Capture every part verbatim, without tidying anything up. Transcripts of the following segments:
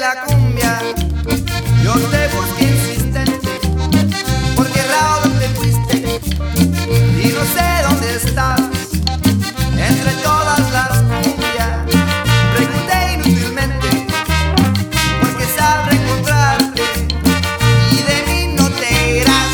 la cumbia. Yo te busqué insistente, porque errado te fuiste y no sé dónde estás. Entre todas las cumbias pregunté inútilmente, porque sabré encontrarte y de mí no te irás.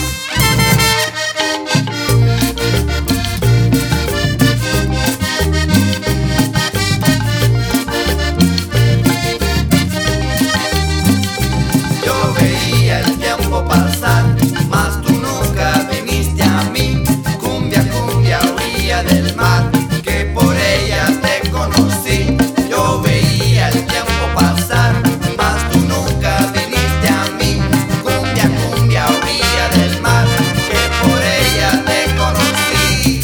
Yo veía el tiempo pasar, mas tú nunca viniste a mí. Cumbia, cumbia, orilla del mar, que por ella te conocí. Yo veía el tiempo pasar, mas tú nunca viniste a mí. Cumbia, cumbia, orilla del mar, que por ella te conocí.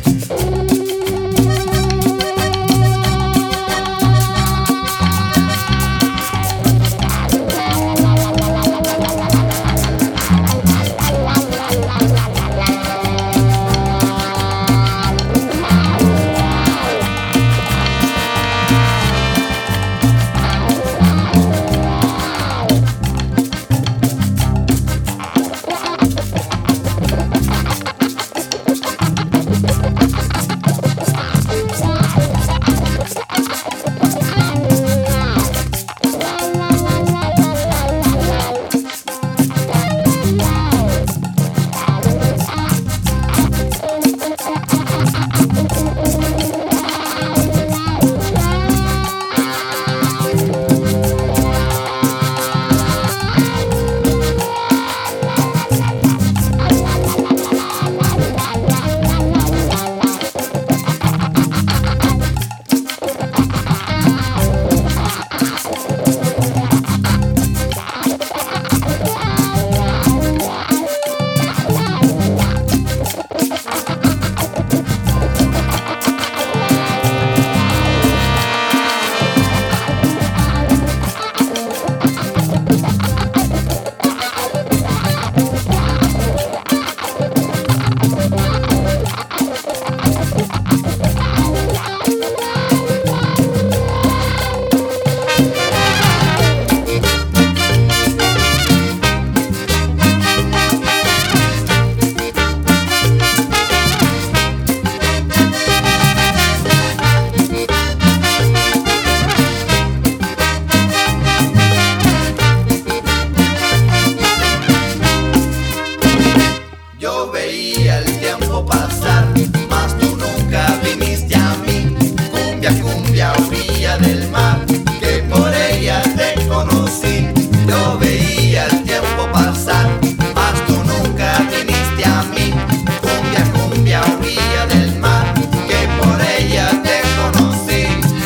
Yo veía el tiempo pasar, mas tú nunca viniste a mí. Cumbia, cumbia, orilla del mar, que por ella te conocí. Yo veía el tiempo pasar, mas tú nunca viniste a mí. Cumbia, cumbia, orilla del mar, que por ella te conocí.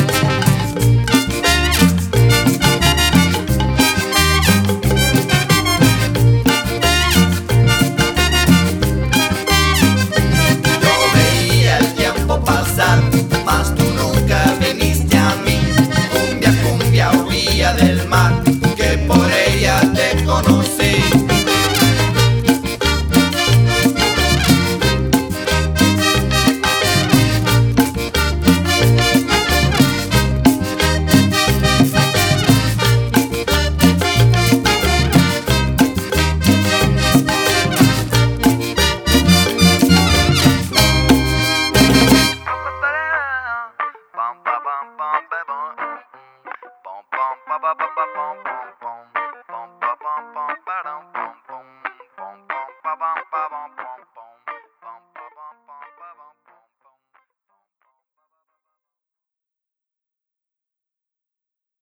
Mas tú nunca viniste a mí. Cumbia, cumbia, orilla del mar, que por ella te conocí. Bum ba bum bum ba bum. Bum bum ba ba ba ba bum bum.